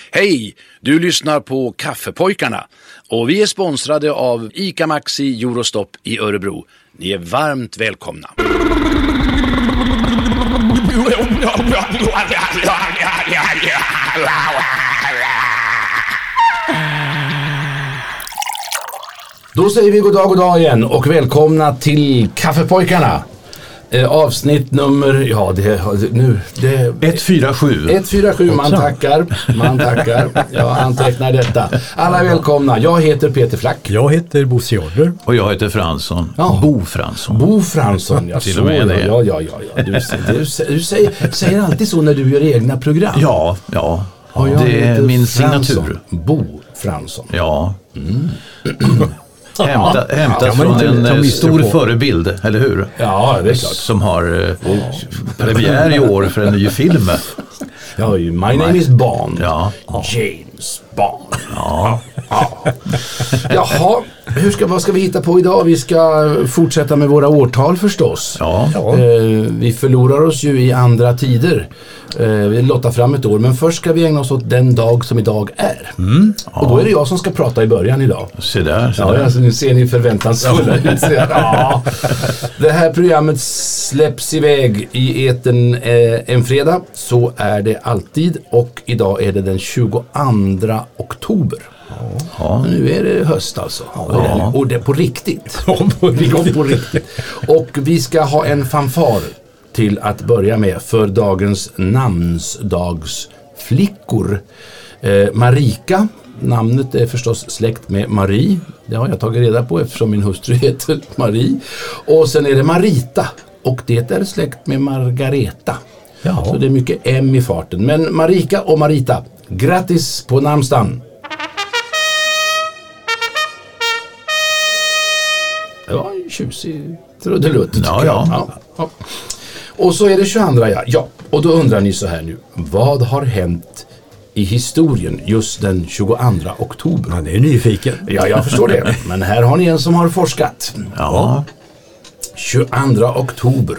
Hej! Du lyssnar på Kaffepojkarna och vi är sponsrade av ICA Maxi Eurostop i Örebro. Ni är varmt välkomna. Då säger vi god dag igen och välkomna till Kaffepojkarna. Avsnitt nummer, 147. 147, man tackar. Jag antecknar detta. Alla är välkomna. Jag heter Peter Flack. Jag heter Bosse Jorder. Och jag heter Fransson. Ja. Bo Fransson. Ja, till och med det. Ja. Du säger alltid så när du gör egna program. Ja. Det är min signatur. Bo Fransson. Ja. Hämtat från en stor förebild, eller hur? Ja, det är klart. Som har premiär i år för en ny film. Ja, My name is Bond. Ja. James Bond. Ja. Jaha, vad ska vi hitta på idag? Vi ska fortsätta med våra årtal förstås. Ja. Vi förlorar oss ju i andra tider. Vi lottar fram ett år, men först ska vi ägna oss åt den dag som idag är. Och då är det jag som ska prata i början idag. Se där. Ja, alltså, nu ser ni förväntansfulla ut. Ja. Det här programmet släpps iväg i etern en fredag. Så är det alltid. Och idag är det den 22 oktober. Ja. Nu är det höst alltså. Ja. Och det är på riktigt. På riktigt. Och vi ska ha en fanfar till att börja med för dagens namnsdagsflickor. Marika, namnet är förstås släkt med Marie. Det har jag tagit reda på eftersom min hustru heter Marie. Och sen är det Marita och det är släkt med Margareta. Ja. Så det är mycket M i farten. Men Marika och Marita, grattis på namnsdagen. Det var en tjusig trudelutt. Ja. Och så är det 22, ja. Och då undrar ni så här nu. Vad har hänt i historien just den 22 oktober? Ja, det är nyfiken. Ja, jag förstår det. Men här har ni en som har forskat. Ja. 22 oktober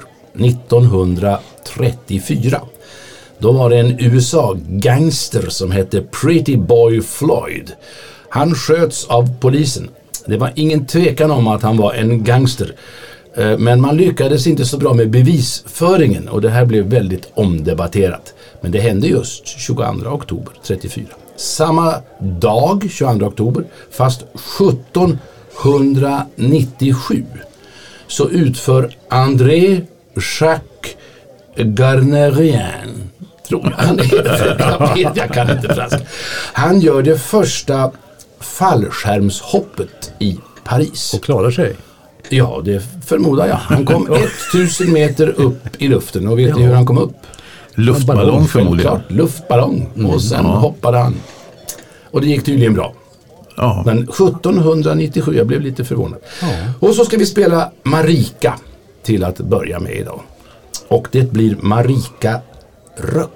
1934. Då var det en USA-gangster som hette Pretty Boy Floyd. Han sköts av polisen. Det var ingen tvekan om att han var en gangster. Men man lyckades inte så bra med bevisföringen och det här blev väldigt omdebatterat. Men det hände just 22 oktober 34. Samma dag, 22 oktober, fast 1797, så utför André Jacques Garnerien, tror jag han är, jag kan inte franska. Han gör det första fallskärmshoppet i Paris. Och klarar sig. Ja, det förmodar jag. Han kom 1000 meter upp i luften och vet ni hur han kom upp? Luftballong förmodligen. Klart, luftballong. Och sen hoppade han. Och det gick tydligen bra. Ja. Men 1797, jag blev lite förvånad. Ja. Och så ska vi spela Marika till att börja med idag. Och det blir Marika Röck.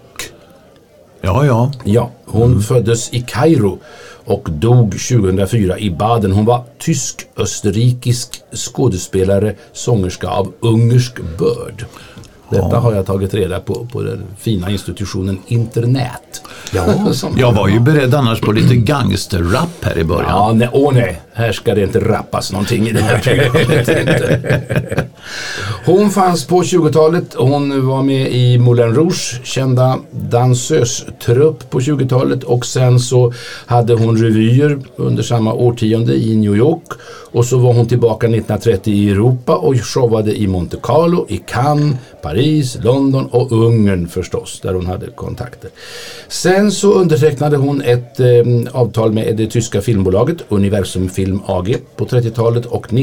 Ja. Ja, hon föddes i Kairo och dog 2004 i Baden. Hon var tysk-österrikisk skådespelare, sångerska av ungersk börd. Detta har jag tagit reda på den fina institutionen internet. Ja. Jag var ju beredd annars på lite gangsterrap här i början. Ja, nej. Här ska det inte rappas någonting i det här programmet. Hon fanns på 20-talet. Hon var med i Moulin Rouge, kända dansöstrupp på 20-talet. Och sen så hade hon revyer under samma årtionde i New York. Och så var hon tillbaka 1930 i Europa och showade i Monte Carlo, i Cannes, Paris, London och Ungern förstås, där hon hade kontakter. Sen så undertecknade hon ett avtal med det tyska filmbolaget Universum Film AG på 30-talet och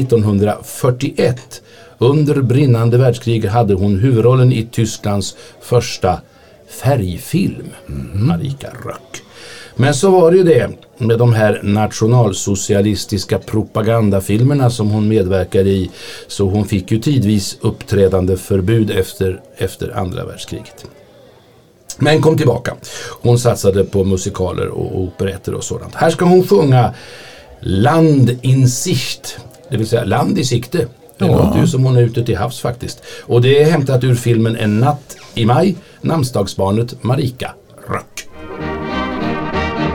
1941 under brinnande världskrig hade hon huvudrollen i Tysklands första färgfilm, Marika Röck. Men så var det ju det med de här nationalsocialistiska propagandafilmerna som hon medverkade i, så hon fick ju tidvis uppträdande förbud efter andra världskriget. Men kom tillbaka. Hon satsade på musikaler och operetter och sådant. Här ska hon sjunga Land in Sicht, det vill säga Land i sikte. Det låter ju som hon är ute till havs faktiskt. Och det är hämtat ur filmen En natt i maj, namnsdagsbarnet Marika Röck.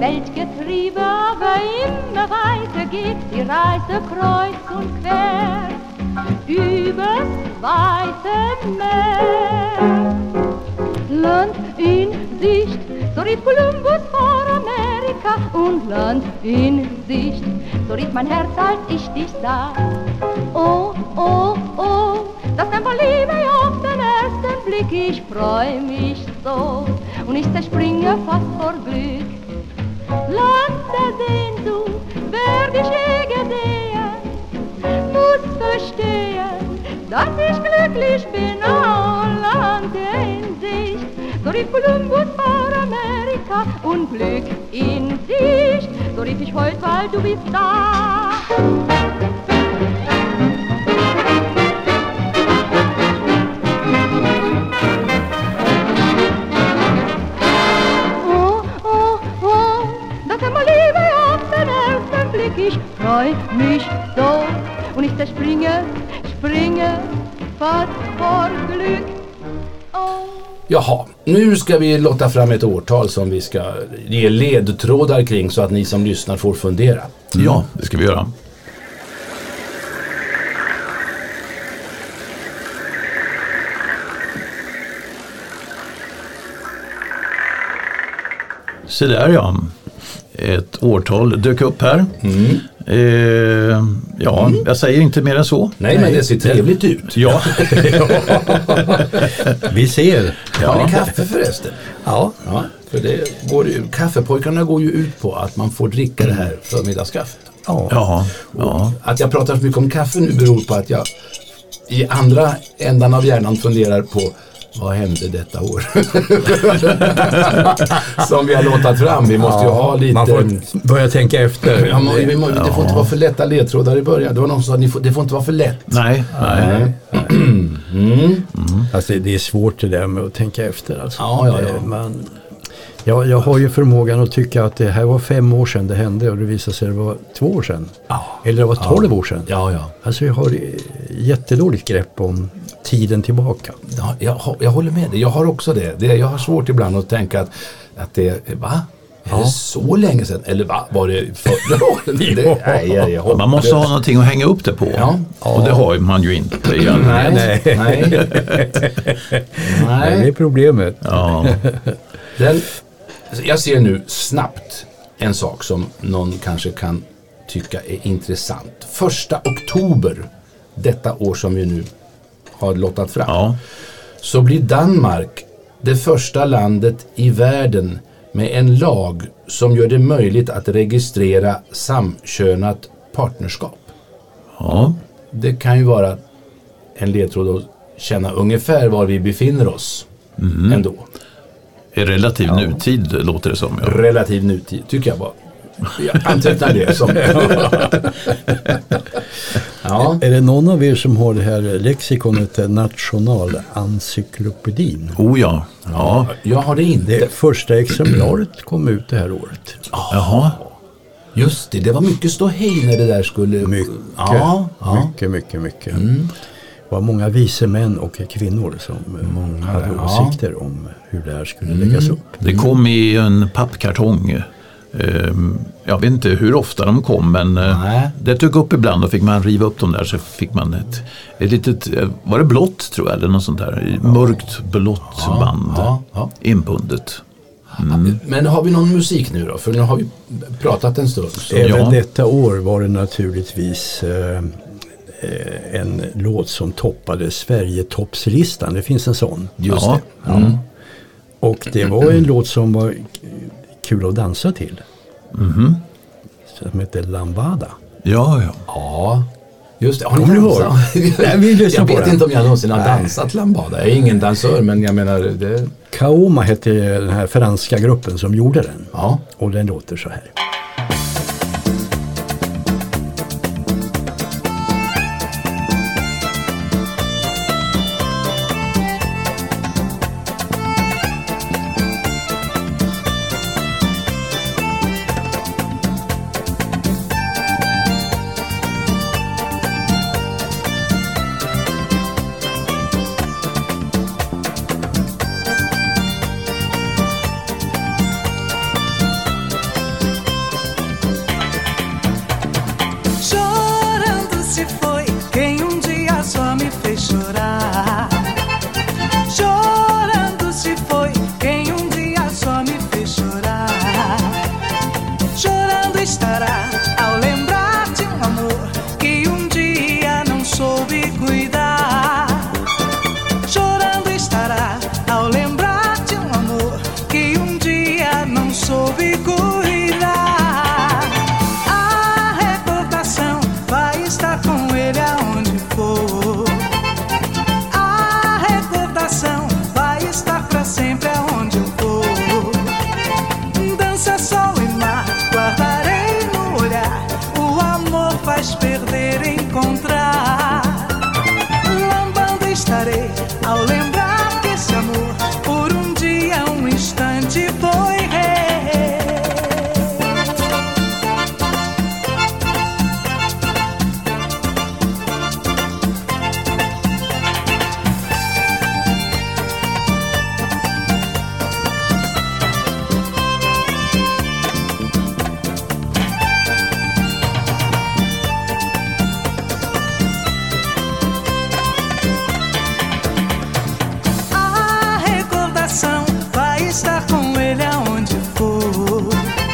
Weltgetriebe aber immer weiter geht, die Reise kreuz und quer übers weite Meer. Land in Sicht, so rief Kolumbus vor Amerika, und Land in Sicht, so rief mein Herz, als ich dich sah. Oh, oh, oh, das Tempo liebe ich auf den ersten Blick, ich freu mich so und ich zerspringe fast vor Glück. Lande, den du, werd ich je gesehen, muss verstehen, dass ich glücklich bin, oh Land in Sicht. So rief Kolumbus vor Amerika und Glück in Sicht, so rief ich heut, weil du bist da. Ich freu mich so und ich springe fast vor Glück. Oh. Jaha, nu ska vi lotta fram ett årtal som vi ska ge ledtrådar kring så att ni som lyssnar får fundera. Ja, det ska vi göra. Så där ja. Ett årtal dök upp här. Jag säger inte mer än så. Nej, men det ser trevligt ut. Ja. Vi ser. Har ni kaffe förresten? Ja. För det går ju, kaffepojkarna går ju ut på att man får dricka det här förmiddagskaffet. Ja. Att jag pratar så mycket om kaffe nu beror på att jag i andra ändan av hjärnan funderar på vad hände detta år? Som vi har låtat fram. Vi måste ju ha lite... Man får börja tänka efter. Det får inte vara för lätta ledtrådar i början. Det var någon som sa att det får inte vara för lätt. Nej. Alltså, det är svårt det där med att tänka efter. Alltså. Ja. Jag har ju förmågan att tycka att det här var 5 år sedan det hände och det visade sig att det var 2 år sedan. Eller det var 12 år sedan. Ja. Alltså jag har jättedåligt grepp om tiden tillbaka. Ja, jag håller med dig. Jag har också det. Jag har svårt ibland att tänka att det va? Är det så länge sedan? Eller va? Var det förra året? Man måste ha någonting att hänga upp det på. Ja. Och det har man ju inte. Nej. Det är problemet. Ja. Jag ser nu snabbt en sak som någon kanske kan tycka är intressant. 1 oktober detta år som vi nu har lottat fram, så blir Danmark det första landet i världen med en lag som gör det möjligt att registrera samkönat partnerskap. Ja. Det kan ju vara en ledtråd att känna ungefär var vi befinner oss ändå. I relativ nutid låter det som. Ja. Relativ nutid tycker jag bara. Jag antecknar det som. Ja. Är det någon av er som har det här lexikonet Nationalencyklopedin? Ja. Jag har det inte. Det första exemplaret kom ut det här året. Jaha. Just det var mycket ståhej när det där skulle... Mycket. Det var många vise män och kvinnor som hade åsikter om hur det här skulle läggas upp. Det kom i en pappkartong. Jag vet inte hur ofta de kom, men det tog upp ibland och fick man riva upp dem där, så fick man ett litet, var det blått tror jag eller något sånt där, mörkt blått band inbundet. Men har vi någon musik nu då? För nu har vi pratat en stund. Även detta år var det naturligtvis en låt som toppade Sverigetoppslistan. Det finns en sån. Just det. Och det var en låt som var kul att dansa till. Som heter Lambada. Ja. Just det. Har ni dansat? Jag vet inte om jag någonsin har dansat Lambada. Jag är ingen dansör, men jag menar det... Kaoma hette den här franska gruppen som gjorde den. Ja. Och den låter så här. estará ao lembrar de amor que dia não soube cuidar. Chorando estará ao lembrar de amor que dia não soube cuidar. A recordação vai estar com ele aonde for. A recordação vai estar pra sempre aonde eu for. Dança, sol e mar, guardarei no olhar. O amor faz perder, encontrar. Lambando estarei ao lembrar que esse amor por dia, instante foi rei. A recordação vai estar com ele aonde for.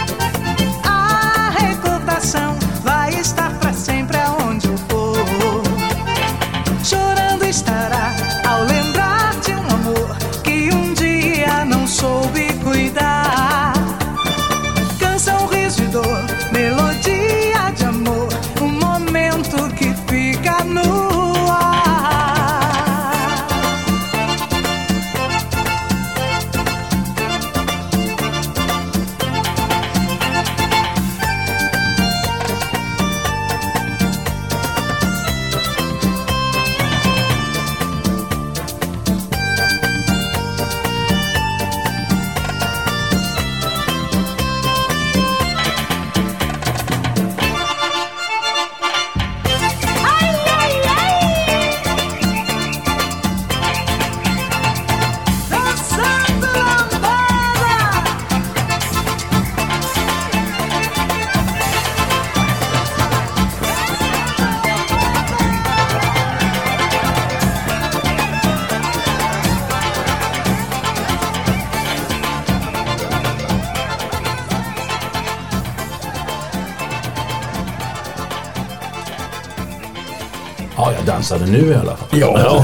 A recordação vai estar pra sempre aonde eu for. Chorando estará ao lembrar de amor que dia não soube cuidar. Canção, riso e dor, melodia de amor, momento que fica no ar. Dançando lambada. Ja, jag dansade nu i alla fall. Ja.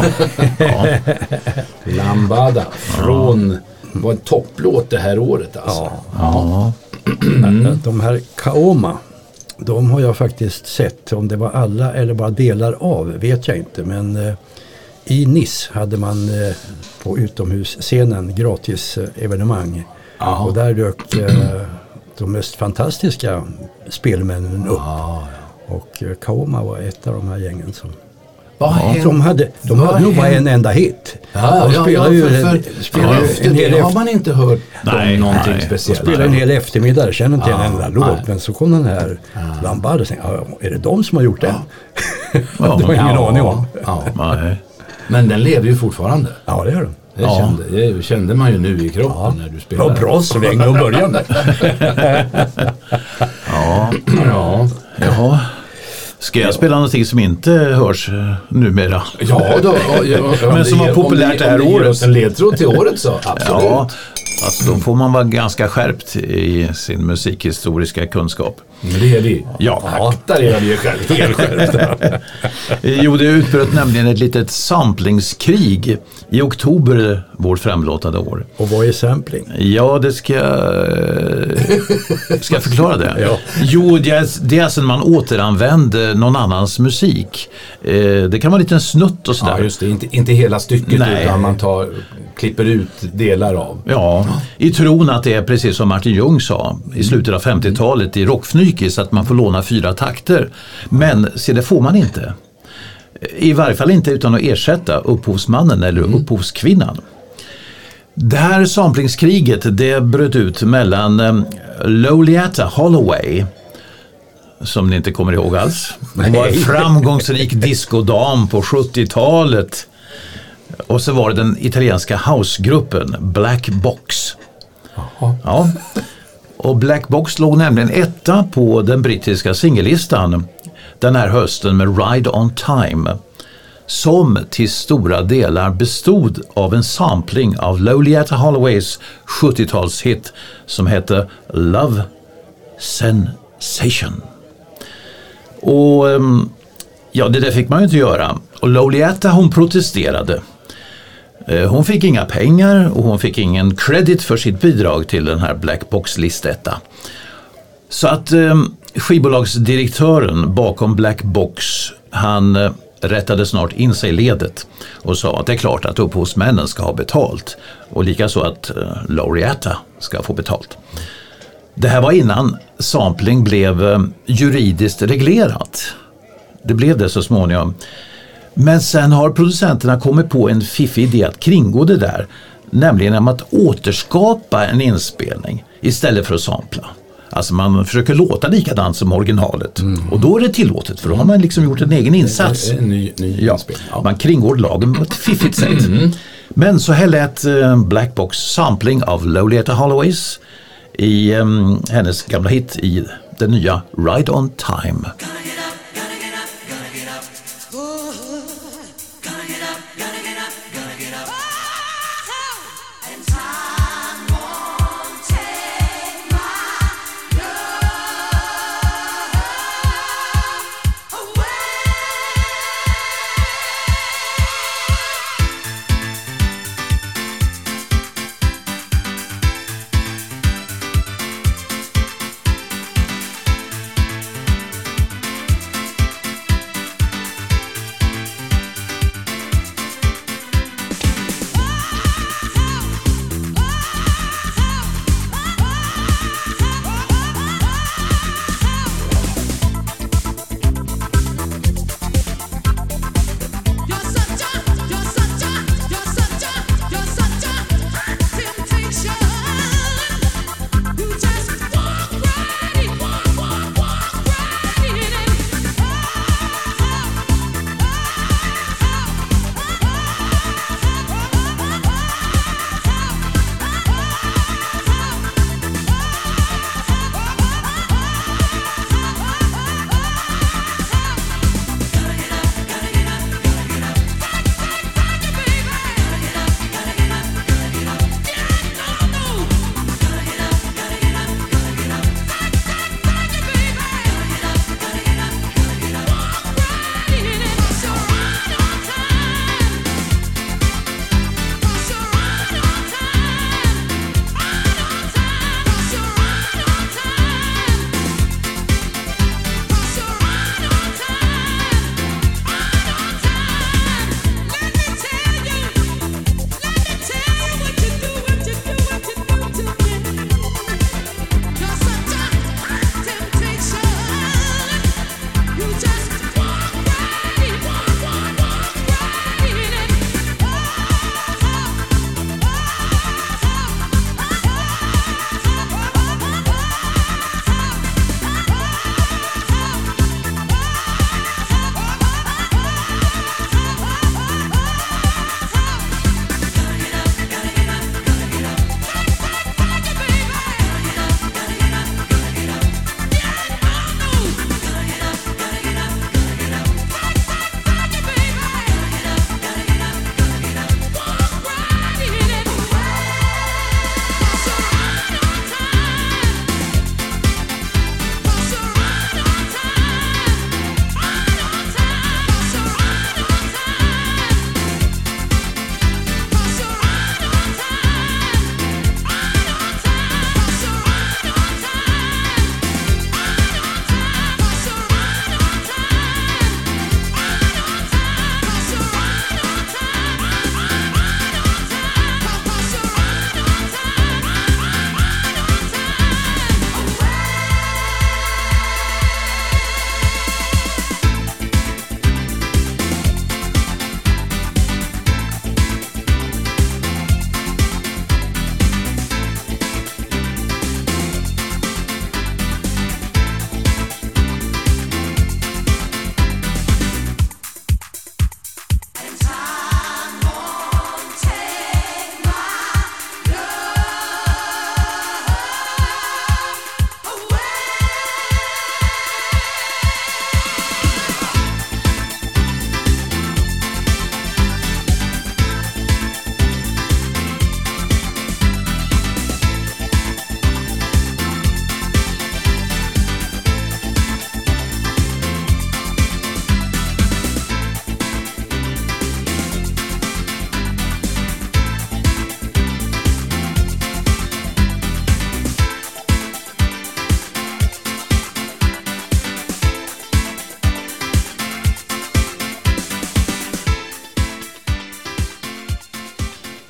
Lambada från, var en topplåt det här året alltså. Ja. De här Kaoma, de har jag faktiskt sett. Om det var alla eller bara delar av vet jag inte. Men i Nice hade man på utomhusscenen gratis evenemang. Ja. Och där dök de mest fantastiska spelmännen upp. Och Kaoma var ett av de här gängen som... Vad hände? De hade nog bara en enda hit. Ja, de spelar ju en hel har man inte hört om någonting speciellt. De spelar en hel eftermiddag, känner inte en enda låt. Men så kom den här Lambada och tänkte, är det de som har gjort den? Det var ingen aning om. Men den lever ju fortfarande. Ja, det gör den. Det kände man ju nu i kroppen när du spelade. Det var bra så länge och började. Ja. Ska jag spela någonting som inte hörs numera? Ja, men som var populärt det här året. En ledtråd till året så, absolut. Ja, alltså då får man vara ganska skärpt i sin musikhistoriska kunskap. Men det är det. Ja. Akta det är ju helt skärpt. Jo, det utbröt nämligen ett litet samplingskrig i oktober vårt framlåtade år. Och vad är sampling? Ja, det ska jag förklara det? Ja. Jo, det är alltså när man återanvänder någon annans musik. Det kan vara en liten snutt och sådär. Ja, just det. Inte hela stycket. Nej. Utan man klipper ut delar av. Ja, i tron att det är precis som Martin Ljung sa i slutet av 50-talet i Rockfnykis att man får låna 4 takter. Men det får man inte. I varje fall inte utan att ersätta upphovsmannen eller upphovskvinnan. Det här samplingskriget det bröt ut mellan Loleatta Holloway, som ni inte kommer ihåg alls. Hon var en framgångsrik diskodam på 70-talet. Och så var det den italienska housegruppen Black Box. Ja. Och Black Box låg nämligen etta på den brittiska singellistan den här hösten med Ride on Time, som till stora delar bestod av en sampling av Loleatta Holloways 70-talshit som hette Love sensation. Och ja, det där fick man ju inte göra. Och Lolita, hon protesterade. Hon fick inga pengar och hon fick ingen credit för sitt bidrag till den här Black Box-listetta. Så att skivbolagsdirektören bakom Black Box, han rättade snart in sig i ledet och sa att det är klart att upphovsmännen ska ha betalt och likaså att Lolita ska få betalt. Det här var innan sampling blev juridiskt reglerat. Det blev det så småningom. Men sen har producenterna kommit på en fiffig idé att kringgå det där, nämligen att återskapa en inspelning istället för att sampla. Alltså man försöker låta likadant som originalet. Och då är det tillåtet, för då har man liksom gjort en egen insats. En ny inspelning. Ja. Man kringgår lagen på ett fiffigt sätt. Men så här lät Black Box sampling av Lolita Holloways i hennes gamla hit i den nya Ride on Time.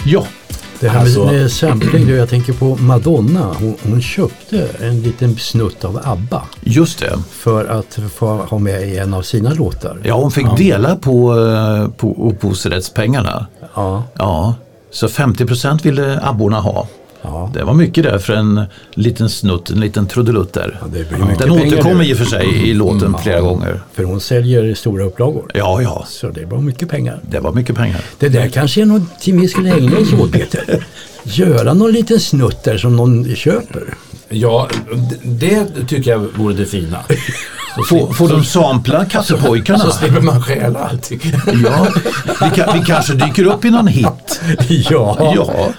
Ja. Det här Alltså- med sampling, jag tänker på Madonna. Hon köpte en liten snutt av ABBA Just det. för att få ha med i en av sina låtar. Ja, hon fick dela på upphovsrättspengarna. Ja. Ja, så 50% ville abborna ha. Ja. Det var mycket där för en liten snutt, en liten trudelutt där. Ja, det blir mycket Den pengar återkommer nu. i och för sig i låten flera gånger. För hon säljer stora upplagor. Ja, Så det var mycket pengar. det var mycket pengar. Det där kanske är någonting vi skulle ägna oss åt, Peter. Göra någon liten snutt där som någon köper. Ja, det tycker jag vore det fina. Får de sampla kassepojkarna? Så slipper man stjäla allting. Ja, vi kanske dyker upp i någon hit. Ja. Ja,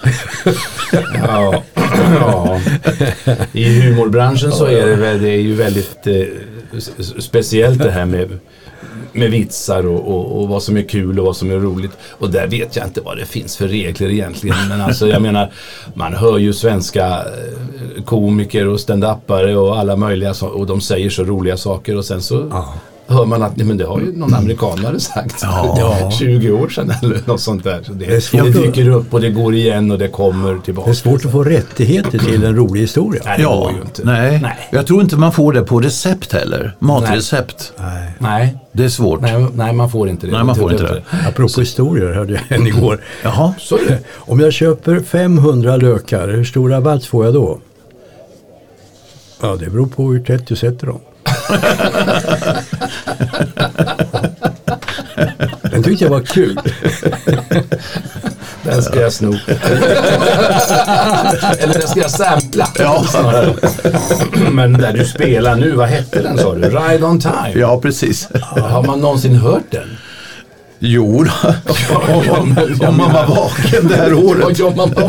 Ja. I humorbranschen så är det är ju väldigt speciellt det här med vitsar och vad som är kul och vad som är roligt. Och där vet jag inte vad det finns för regler egentligen. Men alltså jag menar, man hör ju svenska komiker och stand-upare och alla möjliga och de säger så roliga saker och sen så hör man att nej, men det har ju någon amerikanare sagt 20 år sedan eller något sånt där. Så det dyker upp och det går igen och det kommer tillbaka. Det är svårt att få rättigheter till en rolig historia. Nej, det går ju inte. Nej. Jag tror inte man får det på recept heller. Matrecept. Nej. Det är svårt. Nej, man får inte det. Nej, man får inte det. Apropå historier hörde jag en igår. Jaha. Så är det. Om jag köper 500 lökar, hur stor rabatt får jag då? Ja, det beror på hur tätt du sätter dem. Den tyckte jag var kul. Den ska jag sno. Eller den ska jag sampla. Ja. Men där du spelar nu, vad hette den sa du? Ride on time. Ja, precis. Har man någonsin hört den? Jo då. Om man var vaken det här året.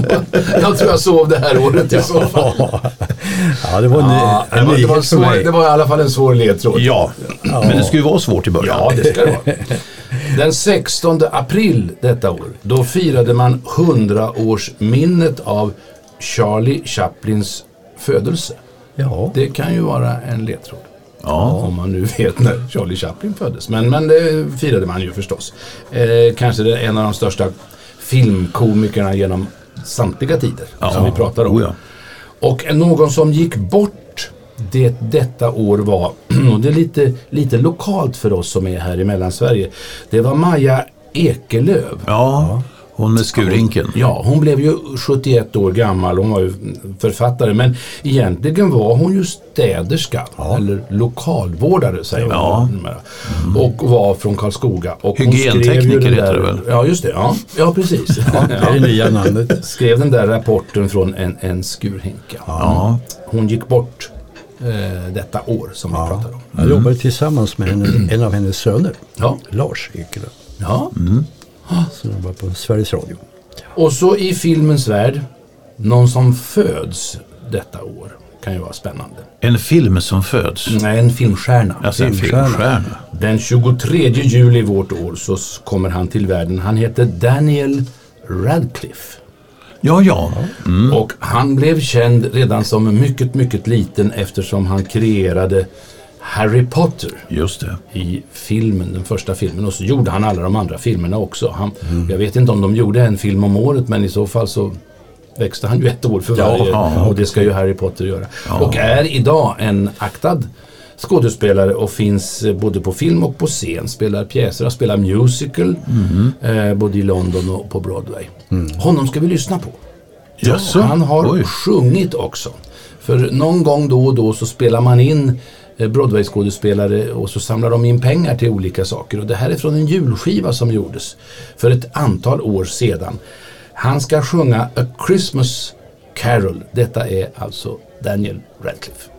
Jag tror jag sov det här året i så fall. Ja, det var en nyhet för mig. Det var i alla fall en svår ledtråd. Ja, men det skulle ju vara svårt i början. Ja, det ska det vara. Den 16 april detta år, då firade man 100-årsminnet av Charlie Chaplins födelse. Ja. Det kan ju vara en ledtråd. Ja. Om man nu vet när Charlie Chaplin föddes. Men det firade man ju förstås. Kanske det är en av de största filmkomikerna genom samtliga tider som vi pratar om. Oh ja. Och någon som gick bort detta år var, och det är lite lokalt för oss som är här i Mellansverige, det var Maja Ekelöf. Ja, hon med skurhinken. Ja, hon blev ju 71 år gammal, hon var ju författare, men egentligen var hon ju städerska, eller lokalvårdare säger man. Och var från Karlskoga. Och hygientekniker heter det väl? Ja, just det. Ja precis. Det är det nya namnet. Skrev den där rapporten från en skurhinka. Ja. Hon gick bort detta år som vi pratar om. Jag jobbade tillsammans med en av hennes söner, Lars Ekelöf. Ja. Som jobbar på Sveriges Radio. Och så i filmens värld, någon som föds detta år kan ju vara spännande. En film som föds. Nej, en filmstjärna. Alltså en filmstjärna. Den 23 juli vårt år så kommer han till världen. Han heter Daniel Radcliffe. Ja. Och han blev känd redan som mycket, mycket liten eftersom han kreerade Harry Potter. Just det. I filmen, den första filmen. Och så gjorde han alla de andra filmerna också. Jag vet inte om de gjorde en film om året, men i så fall så växte han ju ett år för varje. Och det ska ju Harry Potter göra. Och är idag en aktad skådespelare och finns både på film och på scen. Spelar pjäser, spelar musical både i London och på Broadway. Honom ska vi lyssna på. Jaså? Han har sjungit också. För någon gång då och då så spelar man in Broadway-skådespelare och så samlar de in pengar till olika saker. Och det här är från en julskiva som gjordes för ett antal år sedan. Han ska sjunga A Christmas Carol. Detta är alltså Daniel Radcliffe.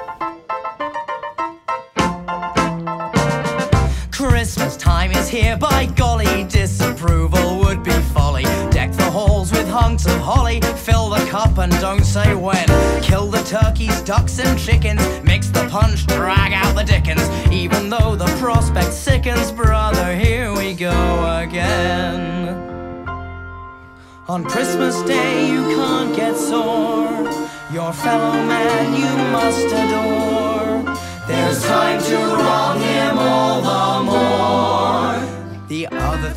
Christmas time is here, by golly, disapproval would be folly. Deck the halls with hunks of holly, fill the cup and don't say when. Kill the turkeys, ducks and chickens, mix the punch, drag out the dickens. Even though the prospect sickens, brother, here we go again. On Christmas Day you can't get sore, your fellow man you must adore. There's time to wrong him all the more. The the other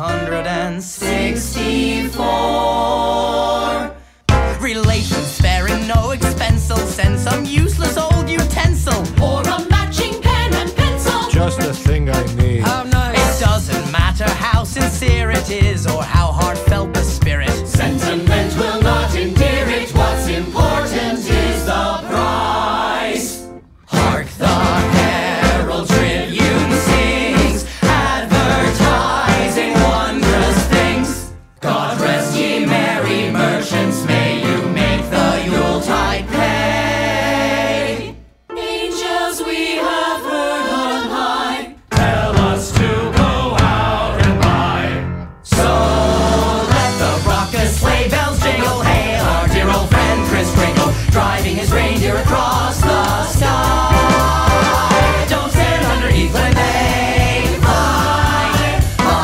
364. Relations sparing no expense, will send some useless old utensil or a matching pen and pencil. Just the thing I need. How nice. It doesn't matter how sincere it is or how heartfelt the spirit. Sentiment will not endear it. What's important is the price. Hark the Herald Tribune sings, advertising wondrous things. God rest ye merry merchants, may you make the Yuletide pay. Angels we have heard on high Tell us to go out and buy. So let the raucous sleigh bells jingle, hail our dear old friend Kris Kringle, driving his reindeer across the sky. Don't stand underneath when they fly.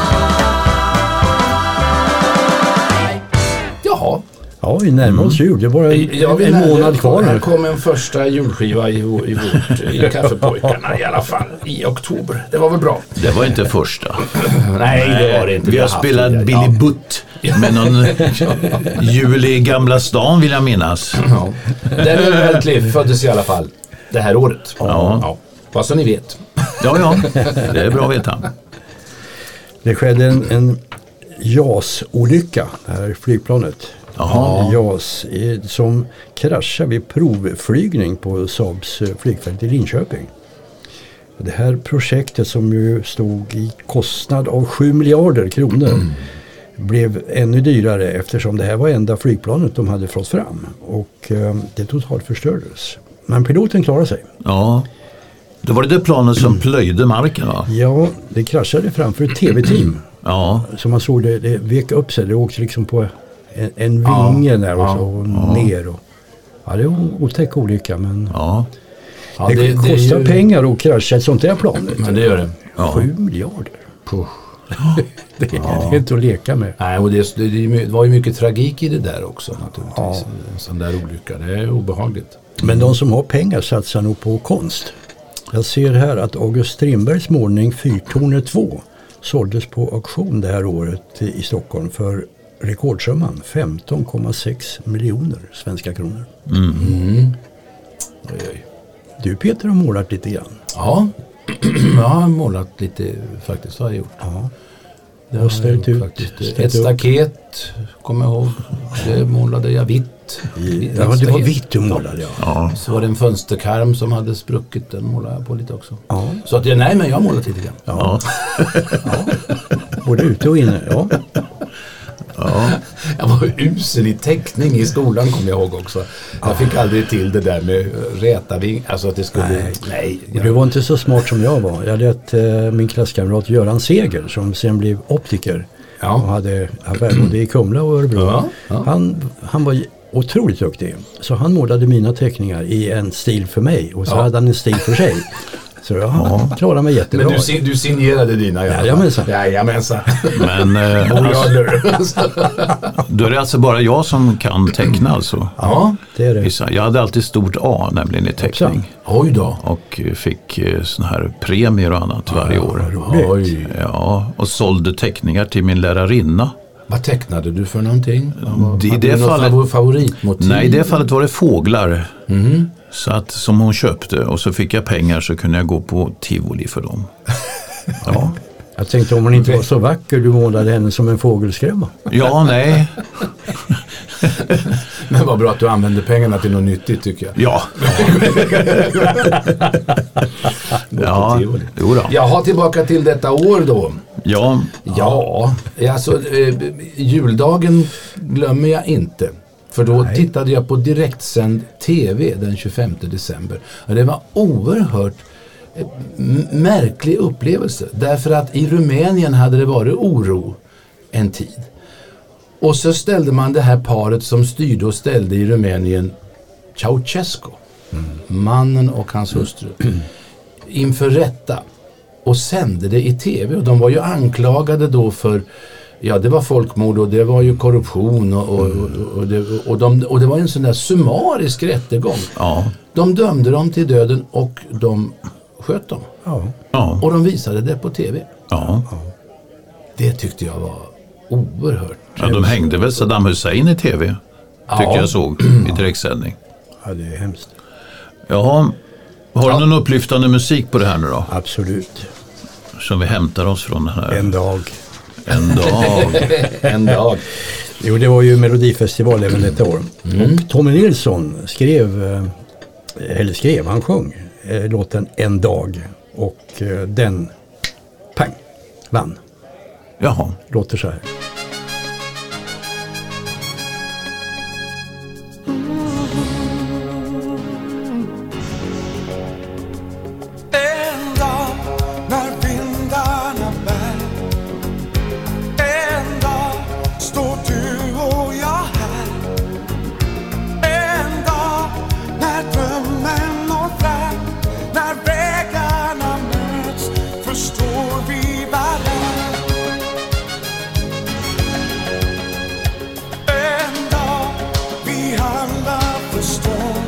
Jaha. Ja, vi närmar oss jul. Det är bara en månad kvar. Här kom en första julskiva i Kaffepojkarna i alla fall i oktober. Det var väl bra? Det var inte första. Nej, det var det inte. Vi har spelat Billy Butt med någon jul i Gamla stan vill jag minnas. Ja. Den Radcliffe föddes i alla fall det här året. Ja. Vad så ni vet. Ja, det är bra att veta. Det skedde en JAS-olycka, det här flygplanet. Jaha. JAS som kraschade vid provflygning på Saabs flygfält i Linköping. Det här projektet som ju stod i kostnad av 7 miljarder kronor blev ännu dyrare eftersom det här var enda flygplanet de hade fått fram och det totalt förstördes. Men piloten klarade sig. Ja, det var det planet som plöjde marken, va? Ja, det kraschade framför ett tv-team. Ja. Så man såg det vek upp sig, det åkte liksom på en vinge där och så och ner. Och, ja, det är en otäck olycka, men det kostar ju pengar att krascha ett sånt här plan. Men det gör det. 7 miljarder. Det är inte att leka med. Nej, och det var ju mycket tragik i det där också naturligtvis. En sån där olycka, det är obehagligt. Men de som har pengar satsar nog på konst. Jag ser här att August Strindbergs målning Fyrtornet 2 såldes på auktion det här året i Stockholm för rekordsumman 15,6 miljoner svenska kronor. Oj. Du Peter har målat lite grann. Ja, jag har målat lite faktiskt, har jag gjort. Ja. Det har ställt ut ett staket, kommer jag ihåg. Det målade jag vitt. Ja, det var vitt du målade, Ja. Så var det en fönsterkarm som hade spruckit, den målade jag på lite också. Ja. Så att men jag har målat lite grann. Ja. Både ute och inne, ja. Jag var usel i teckning i skolan, kommer jag ihåg också. Jag fick aldrig till det där med rätaving, alltså att det skulle... Nej. Du var inte så smart som jag var. Jag lät min klasskamrat Göran Seger, som sen blev optiker och hade affär både i Kumla och Örebro. Han var otroligt duktig. Så han målade mina teckningar i en stil för mig och så hade han en stil för sig. Så jag klarade mig jättebra. Men du signerade dina? Jajamensan. Men då är det alltså bara jag som kan teckna alltså. Ja, det är det. Jag hade alltid stort A nämligen i teckning. Oj då. Och fick såna här premier och annat varje år. Oj. Ja, och sålde teckningar till min lärarinna. Vad tecknade du för någonting? I det fallet, favoritmotiv? Nej, i det fallet var det fåglar. Så att, som hon köpte, och så fick jag pengar så kunde jag gå på tivoli för dem. Ja. Jag tänkte om hon inte var så vacker, du målade henne som en fågelskrämma. Ja, nej. Men vad bra att du använde pengarna till något nyttigt, tycker jag. Ja. Jo då. Jag har tillbaka till detta år då. Ja. Ja, alltså juldagen glömmer jag inte. För då tittade jag på direktsänd tv den 25 december. Och det var oerhört märklig upplevelse. Därför att i Rumänien hade det varit oro en tid. Och så ställde man det här paret som styrde och ställde i Rumänien, Ceausescu, mannen och hans hustru, inför rätta. Och sände det i tv. Och de var ju anklagade då för, det var folkmord och det var ju korruption och det var en sån där summarisk rättegång. Ja. De dömde dem till döden och de sköt dem. Ja. Ja. Och de visade det på tv. Ja. Det tyckte jag var oerhört. Ja, de hängde väl Saddam Hussein i tv, tycker jag såg i direktsändning. Ja, det är hemskt. Jaha, har du någon upplyftande musik på det här nu då? Absolut. Som vi hämtar oss från den här. En dag. En dag. En dag. Jo, det var ju Melodifestival även ett år. Och Tommy Nilsson han sjöng låten En dag. Och den, pang, vann. Jaha. Låter så här. En dag när vindarna bär, en dag står du och jag här. En dag när drömmen når fram, när vägarna möts, förstår vi varann. En dag vi alla förstår,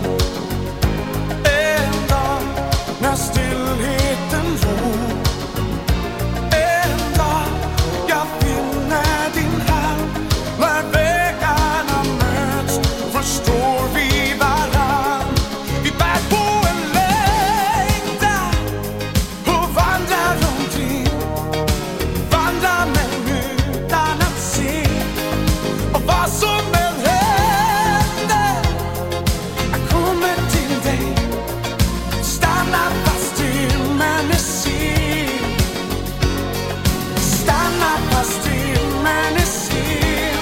en dag när stillheten rår. En dag jag finner din hand, när vägarna möts, förstår vi varann. Vi bär på en längtan och vandrar omkring, vandrar men utan att se. Och vad som än händer, jag kommer till dig. Stanna fast till men det ser. Stanna fast till men det ser.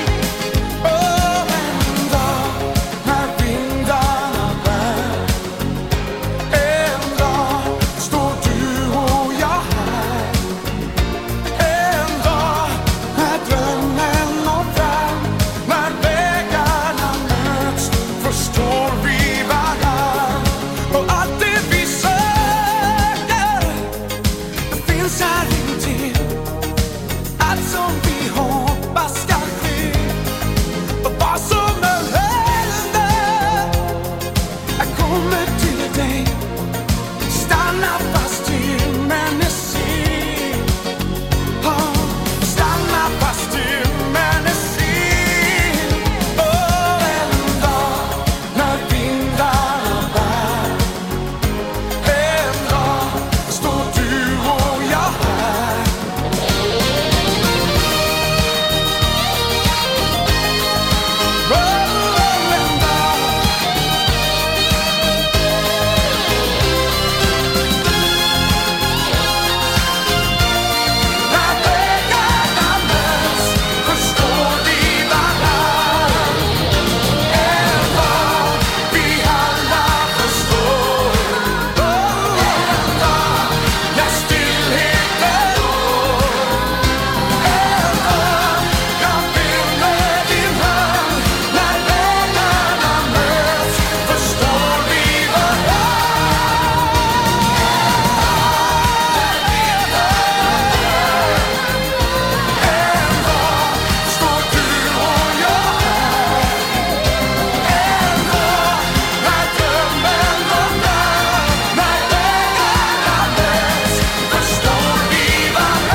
En dag när vindarna bär, en dag står du och jag här. En dag när drömmen når fram, när vägarna möts, förstår vi varann. Och allt det vi söker, det finns här intill. Allt som vi hoppas ska ske, och vad som än händer, jag kommer till dig. Stanna fast till men det ser. Stanna fast till men det ser. En dag när vindarna bär, en dag står du och jag här. En dag när vägarna möts, förstår vi varann. En dag vi alla förstår. En dag när stillheten rår. En dag jag finner din hand, när vägarna möts, förstår vi varann. En dag står du och jag här. En dag när drömmen går fram, när vägarna möts, förstår vi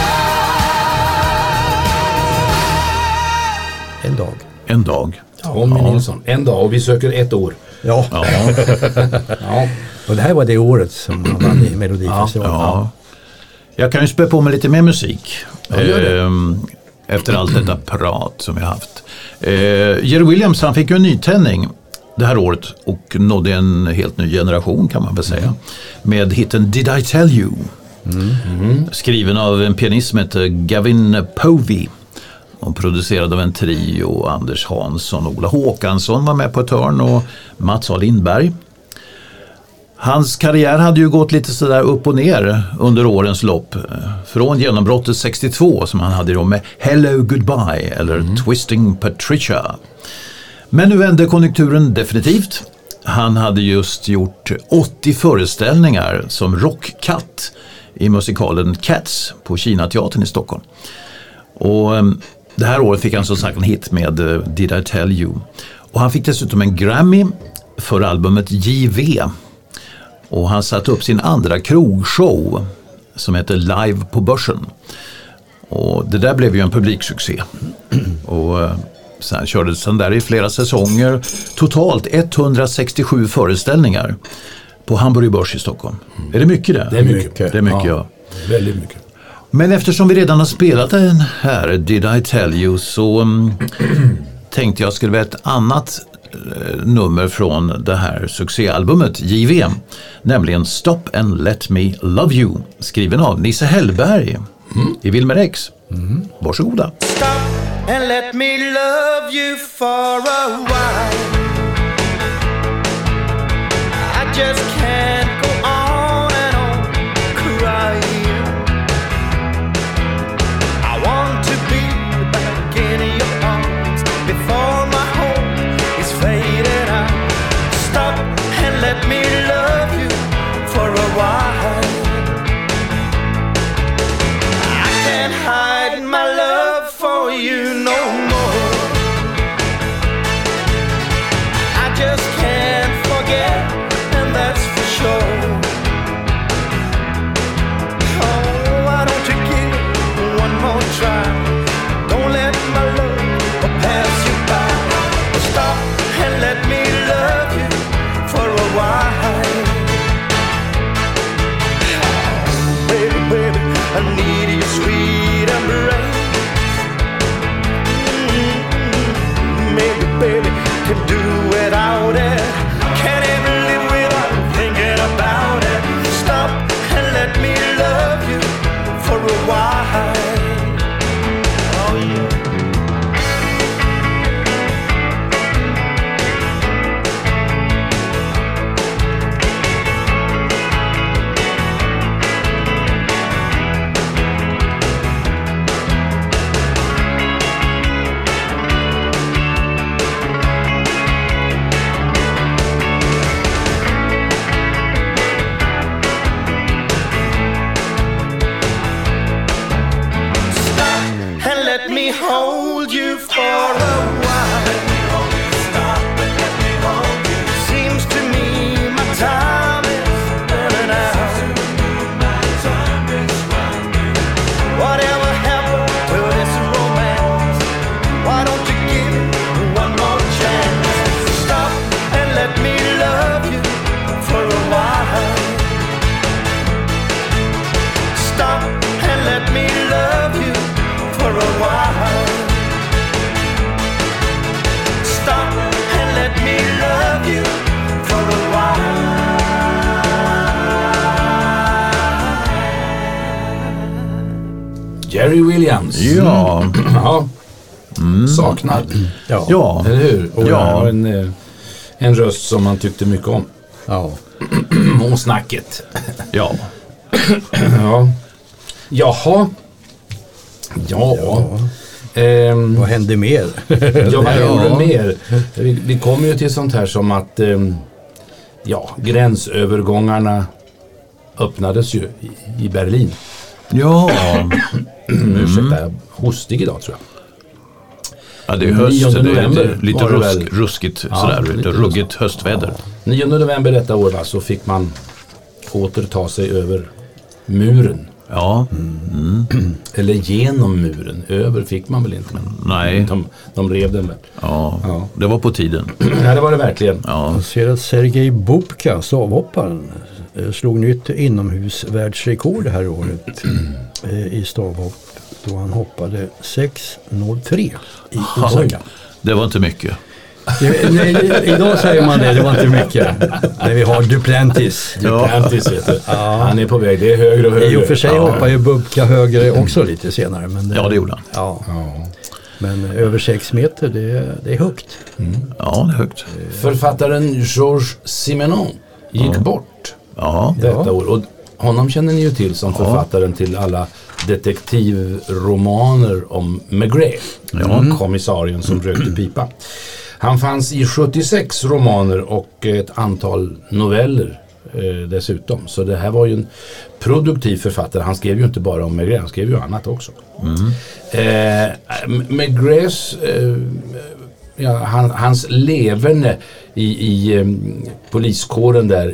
varann. En dag. En dag. Tommy Nilsson. En dag och vi söker ett år. Ja. Ja. Ja. Och det här var det året som han vann i Melodifestivalen. Ja. Jag kan ju spä på med lite mer musik. gör det. Efter allt detta prat som vi har haft. Jerry Williams, han fick ju en nytändning det här året och nådde en helt ny generation, kan man väl säga. Med hitten Did I Tell You? Skriven av en pianist som heter Gavin Povey och producerad av en trio. Anders Hansson och Ola Håkansson var med på ett hörn och Mats A. Lindberg. Hans karriär hade ju gått lite sådär upp och ner under årens lopp. Från genombrottet 62 som han hade då med Hello Goodbye eller Twisting Patricia. Men nu vände konjunkturen definitivt. Han hade just gjort 80 föreställningar som rockkatt i musikalen Cats på Kinateatern i Stockholm. Och det här året fick han som sagt en hit med Did I Tell You. Och han fick dessutom en Grammy för albumet JV. Och han satte upp sin andra krogshow som heter Live på Börsen. Och det där blev ju en publiksuccé. Och sen kördes den där i flera säsonger. Totalt 167 föreställningar på Hamburger Börs i Stockholm. Är det mycket det? Det är mycket. Det är mycket, ja. Väldigt mycket. Men eftersom vi redan har spelat den här Did I Tell You, så tänkte jag skulle vara ett annat nummer från det här succéalbumet JVM, nämligen Stop and Let Me Love You, skriven av Nisse Hellberg i Wilmer X. Varsågoda. Stop and let me love you for a while. I just can't go on and on crying. I want to be back in your arms before my hope is faded out. Stop and let me love you for a while. I can't hide my love for you no more. I just can't forget, and that's for sure. Oh, why don't you give it one more try? Don't let my love pass you by. Stop and let me love you for a while. Baby, baby, I need your sweet embrace. Maybe, baby, can do without it. Can't even live without thinking about it. Stop and let me love you for a while. Oh yeah. Let me hold you for a while. Stop and let me hold you. Seems to me my time is running out. Whatever happened to this romance? Why don't you give it one more chance? Stop and let me love you for a while. Stop and let me love you for a while. Stop and let me love you for a while. Jerry Williams. Ja. Ja. Saknad. Ja. Eller hur? Och Ja. det var en röst som man tyckte mycket om. Ja. Och snacket. Ja. Ja. Jaha. Ja. Vad hände mer? Ja, vad hände mer? Vi kommer ju till sånt här som att gränsövergångarna öppnades ju i Berlin. Ja. Ursäkta, jag är hostig idag tror jag. Ja, det är höst, 9 det är november lite var det väl? ruskigt Ja, sådär, lite ruggigt höstväder. 9 november detta år så fick man åter ta sig över muren. Ja. Eller genom muren. Över fick man väl inte. Men Nej. de rev den väl. Ja. Ja. Det var på tiden. Ja, det var det verkligen. Ja. Jag ser att Sergej Bubka, stavhopparen, slog nytt inomhusvärldsrekord det här året i stavhopp då han hoppade 6.03 i Osaka. Det var inte mycket. Idag säger man det var inte mycket. När vi har Duplantis. Duplantis vet du. Han är på väg, det är högre och högre. I och för sig hoppar ju Bubka högre också lite senare. Men Ja, det gjorde han. Ja. Men över 6 meter, det är högt. Ja, det är högt. Författaren Georges Simenon gick bort detta år. Och honom känner ni ju till som författaren till alla detektivromaner om Maigret. Kommissarien som rökte pipa. Han fanns i 76 romaner och ett antal noveller dessutom. Så det här var ju en produktiv författare. Han skrev ju inte bara om Maigret, han skrev ju annat också. Maigrets hans leverne i poliskåren där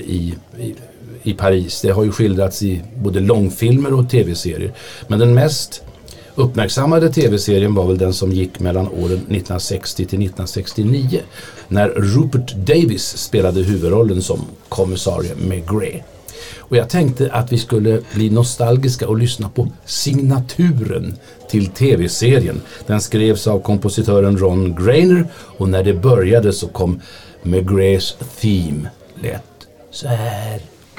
i Paris, det har ju skildrats i både långfilmer och tv-serier. Men den mest uppmärksammade tv-serien var väl den som gick mellan åren 1960 till 1969 när Rupert Davis spelade huvudrollen som kommissarie Maigret. Och jag tänkte att vi skulle bli nostalgiska och lyssna på signaturen till tv-serien. Den skrevs av kompositören Ron Grainer och när det började så kom Maigrets theme. Lät så här.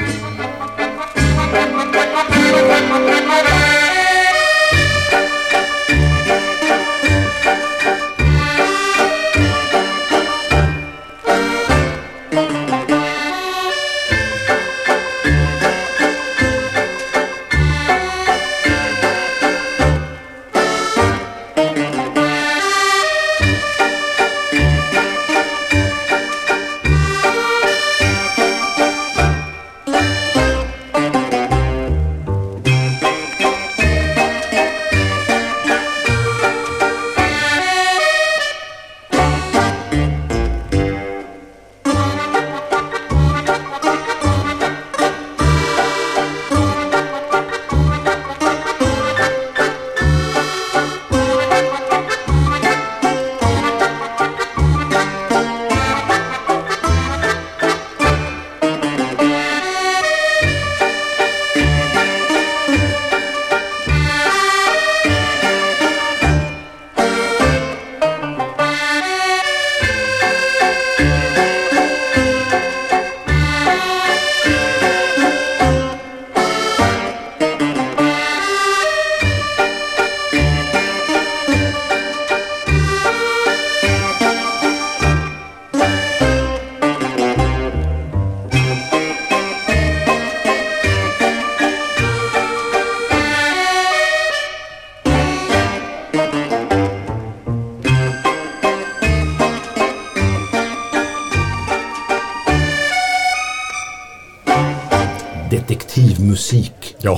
Detektivmusik. Ja.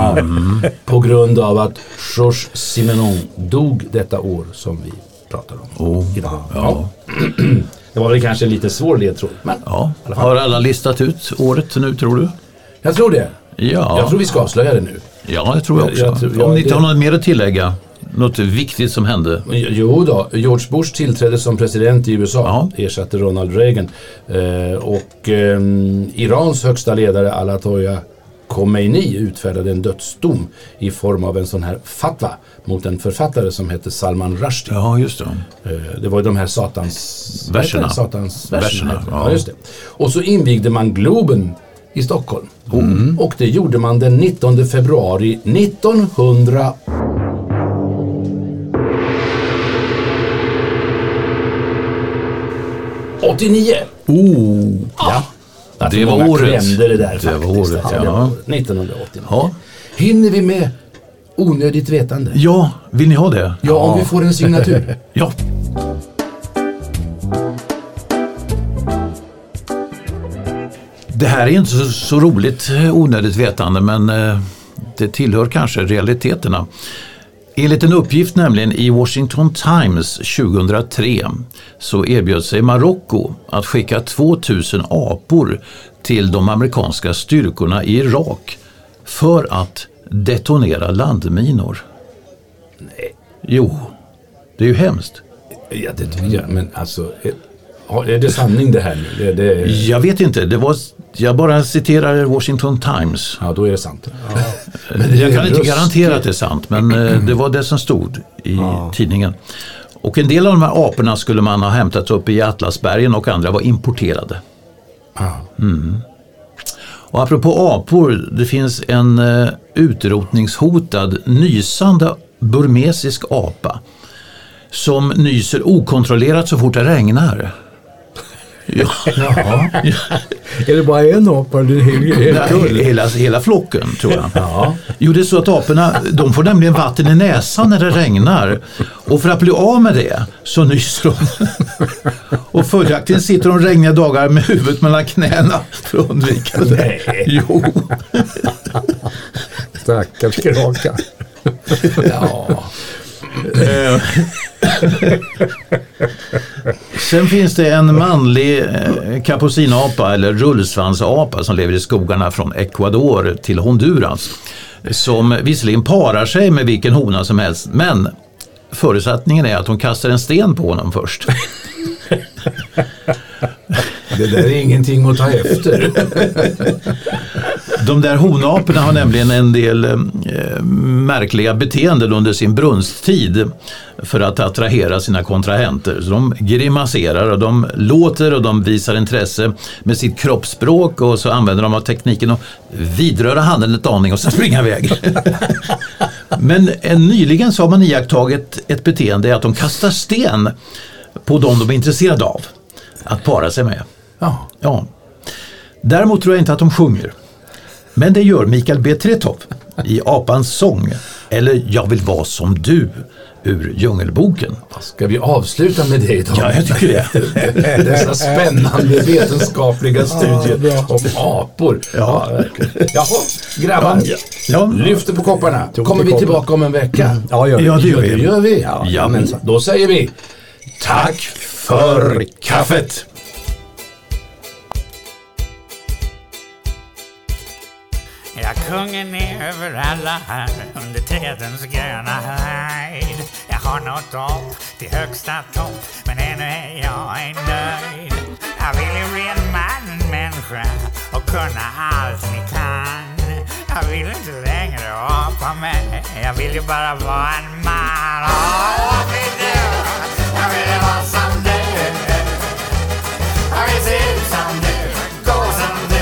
På grund av att Georges Simenon dog detta år som vi pratar om idag. Ja. Det var väl kanske en lite svår ledtråd. Men Har alla listat ut året nu, tror du? jag tror det. Ja. Jag tror vi ska avslöja det nu. Ja, det tror jag också. Om ni inte har något mer att tillägga, något viktigt som hände. Jo då, George Bush tillträdde som president i USA, ersatte Ronald Reagan. Irans högsta ledare Ayatollah Khomeini utfärdade en dödsdom i form av en sån här fatwa mot en författare som hette Salman Rushdie. Ja, just det. Det var ju de här satans verserna. Ja, just det. Och så invigde man Globen i Stockholm. Och det gjorde man den 19 februari 1989. Ja. Det var året. Det där det var året, ja. Det var 1989. Ja. Hinner vi med onödigt vetande? Ja, vill ni ha det? Ja, om vi får en signatur. Ja. Det här är inte så roligt onödigt vetande, men det tillhör kanske realiteterna. Enligt en uppgift nämligen i Washington Times 2003 så erbjöd sig Marocko att skicka 2000 apor till de amerikanska styrkorna i Irak för att detonera landminor. Nej. Jo, det är ju hemskt. Ja, det tycker jag. Men alltså, är det sanning det här nu? Jag vet inte. Jag bara citerar Washington Times. Ja, då är det sant. Ja. Men jag kan inte garantera att det är sant, men det var det som stod i tidningen. Och en del av de här aporna skulle man ha hämtat upp i Atlasbergen och andra var importerade. Och apropå apor, det finns en utrotningshotad nysande burmesisk apa som nyser okontrollerat så fort det regnar. Ja. Är det bara en apa? Hela flocken, tror jag. Ja. Jo, det är så att aporna, de får nämligen vatten i näsan när det regnar. Och för att bli av med det så nyser de. Och följaktligen sitter de regniga dagar med huvudet mellan knäna för att undvika det. Nej. Jo. Stackars kraka. Ja. Sen finns det en manlig kapucinapa eller rullsvansapa som lever i skogarna från Ecuador till Honduras. Som visserligen parar sig med vilken hona som helst, men förutsättningen är att hon kastar en sten på honom först. Det där är ingenting att ta efter. De där honaporna har nämligen en del märkliga beteenden under sin brunsttid för att attrahera sina kontrahenter. Så de grimaserar och de låter och de visar intresse med sitt kroppsspråk, och så använder de av tekniken att vidröra handen ett aning och så springa iväg. Men nyligen så har man iakttagit ett beteende att de kastar sten på dem de är intresserade av att para sig med. Ja. Däremot tror jag inte att de sjunger. Men det gör Mikael B. Tretow i Apans sång, eller Jag vill vara som du, ur Djungelboken. Ska vi avsluta med det idag? Ja, jag tycker det. Dessa spännande vetenskapliga studier om apor. Ja, verkligen. Jaha, grabbar. Lyfter på kopparna. Kommer vi tillbaka om en vecka? Ja, det gör vi. Ja, men då säger vi tack för kaffet. Ja, kungen är över alla här under trädens gröna höjd. Jag har nått upp till högsta topp, men ännu är jag inte nöjd. Jag vill ju bli en man, en människa och kunna allt ni kan. Jag vill inte längre apa mig, jag vill ju bara vara en man. Åh, vill du? Jag vill vara som du. Jag vill se ut som du, gå som du.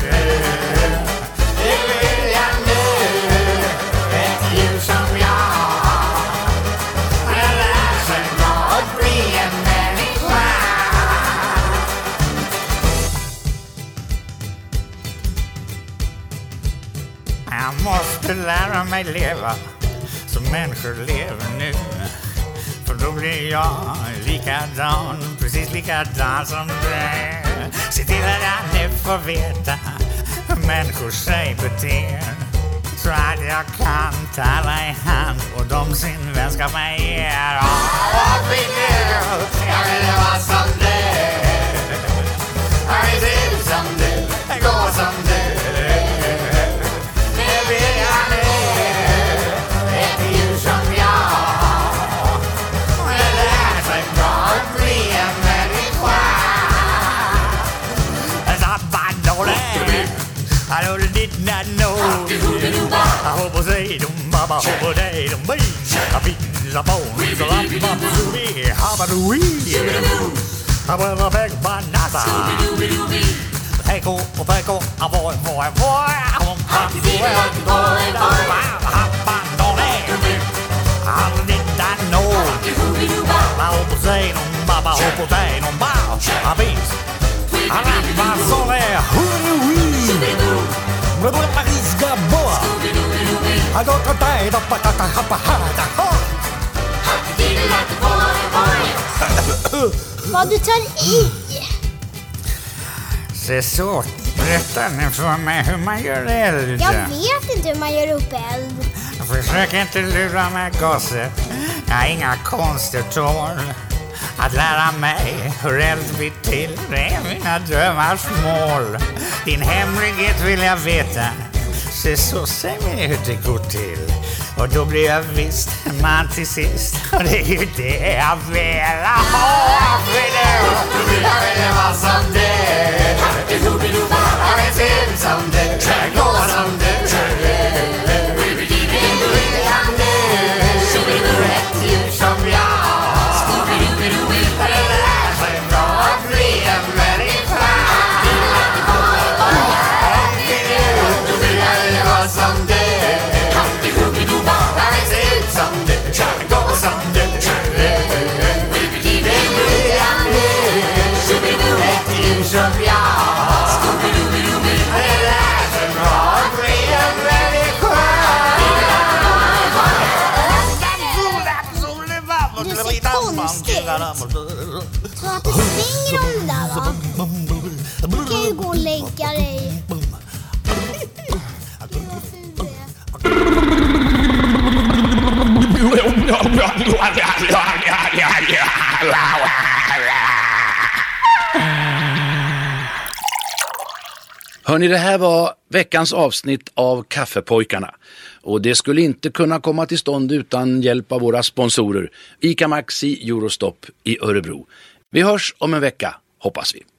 Jag måste lära mig leva som människor lever nu. För då blir jag likadan, precis likadan som du. Se till att jag nu får veta hur människor sig beter, så att jag kan tala i hand och de sin vänskap mig ger. Vad vill du? Jag vill vara som du. Jag vill se ut som du, gå som du. I hope I say dum baba, hope I say dum bee. I beat the bones, the lump of ruby, how about we? I will a big banana. Heko, a boy, I won't come to boy, I did not know. I hope I say dum baba, hope I say dum baba. I beat, I like my soul there, hoo-wee. Paris Gaboa. I got a day of vad du tar i. Se så, berätta nu för mig hur man gör eld. Jag vet inte hur man gör upp eld. Försök inte lura mig, gosse. Jag har inga konster tål. Att lära mig hur eld blir till, det är mina drömmars mål. Din hemlighet vill jag veta, se så, säg mig hur det går till. Och då blir jag visst en man till sist, och det är ju det jag vill. Åh, vill du? Jag vill vara som du. Jag vill se ut som du, gå som du. Rätt djur som jag. Du ser konstig ut. Så att du springer om där, va? Du kan ju gå och lägga dig. Wow. Hörrni, det här var veckans avsnitt av Kaffepojkarna. Och det skulle inte kunna komma till stånd utan hjälp av våra sponsorer. ICA Maxi, Eurostop i Örebro. Vi hörs om en vecka, hoppas vi.